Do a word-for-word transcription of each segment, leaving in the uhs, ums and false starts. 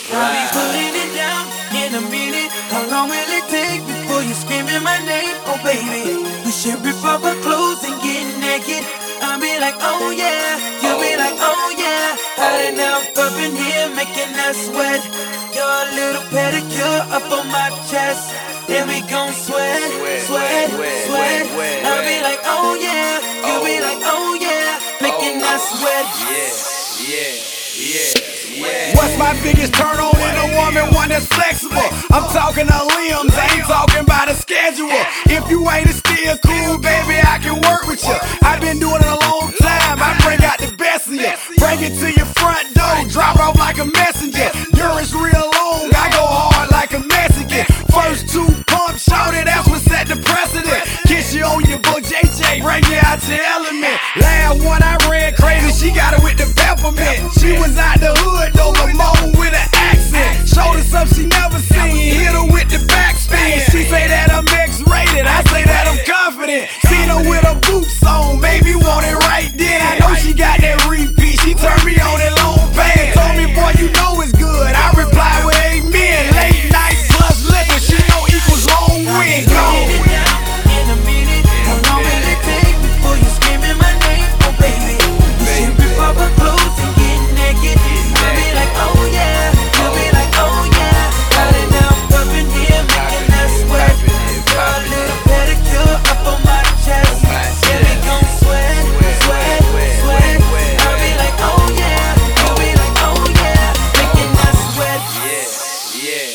I'll be putting it down in a minute. How long will it take before you screaming my name? Oh baby, we should rip off our clothes and get naked. I'll be like, oh yeah, you'll be like, oh yeah. Hot enough up in here making us sweat. Your little pedicure up on my chest. Then we gon' sweat, sweat, sweat. I'll be like, oh yeah, you'll be like, oh yeah, making us sweat. Yeah, yeah, yeah. Yeah. What's my biggest turn on in a woman? One that's flexible. I'm talking her limbs, I ain't talking about a schedule. If you ain't still cool, baby, I can work with you. I've been doing it a long time. I bring out the best of you. Bring it to your front door, drop off like a messenger. Yours real long, I go hard like a Mexican. First two pumps, shorty, that's what set the precedent. Kiss you on your book, J J, bring you out your element. Last one I ran crazy, she got it with the peppermint. She was out the hood, though, but mom with an accent. Showed her something she never seen, hit her with the backspin. She say that I'm X-rated, I say that I'm confident. Seen her with her boots on, maybe want it right then. I know she got that repeat, she turned me on that long pants. Told me, boy, you know it's good, I replied with amen. Late night plus liquor, she know equals long win. Go. In a minute, how long will it take before you screaming my name? Oh baby, we should rip off our clothes and get naked. I'll be like, oh yeah, you'll be like, oh yeah. Hot enough up in here making us sweat. Your little pedicure up on my chest. Yeah, we gon' sweat, sweat, sweat. I'll be like, oh yeah, you'll be like, oh yeah, making us sweat. Yeah, yeah,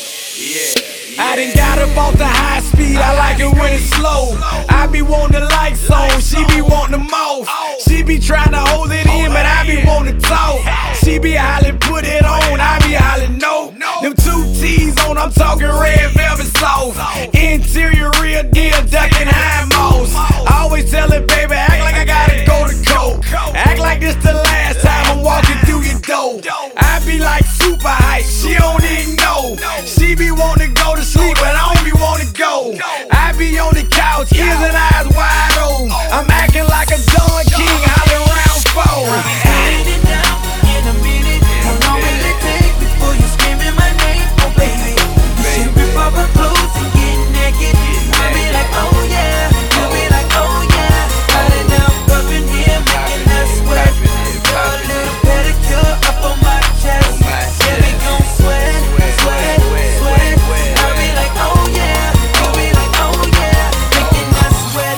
yeah. I done got up off the high speed, I like it when it's slow. I be wanting the lights on, she be wanting the mouth. She be trying to hold it in, but I be wanting to talk. She be hollering, put it on, I be hollering, no. Them two T's on, I'm talking red velvet sauce. Interior real deal, ducking high moss. I always tell her, baby, act like I gotta go to coke. Act like this the last time I'm walking through your door. I be like super hype, she don't even know. She be wanting to go to sleep, but I don't be wanting to go. I be on the couch, ears and eyes wide open. I'm acting like a Don King, hollering round four. Putting it down in a minute. How long will it take before you screaming my name? Oh baby, we should rip off our clothes and get naked. I'll be like, oh yeah, you'll be like, oh yeah. Hot enough up in here making us sweat. Your little pedicure up on my chest. Yeah, we gon' sweat, sweat, sweat. I'll be like, oh yeah, you'll be like, oh yeah, making us sweat.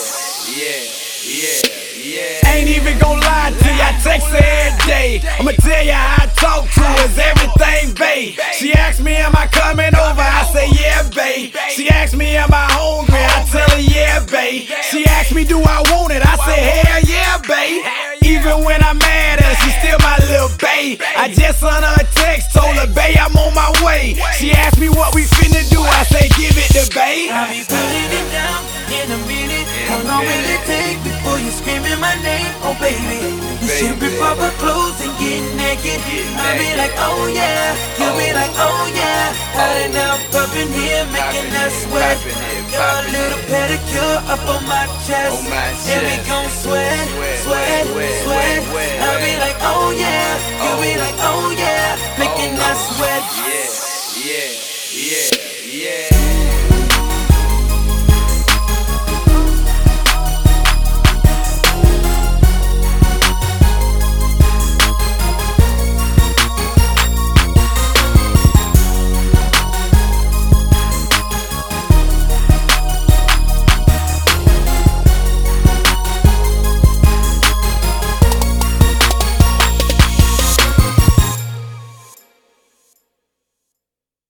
Yeah, yeah, yeah. Ain't even gon' lie to you, I text her every day. I'ma tell you how I talk to her, is everything, babe. She asked me, am I coming over? I say, yeah, babe. She asked me, am I hungry? I tell her, yeah, babe. She asked me, do I want it? I say, hell yeah, babe. Even when I'm mad at her, she still my little babe. I just sent her a text, told her, babe, I'm on my way. She asked me what we finna do, I say, give it to babe. I'll be putting it down in a minute. How long will it take before you screaming my name? Oh baby, you should rip off our clothes and get naked. I'll be like, oh yeah, you'll be like, oh yeah. Hot enough up in here making us sweat. Your little pedicure up on my chest. Yeah, we gon' sweat, sweat, sweat. I'll be like, oh yeah.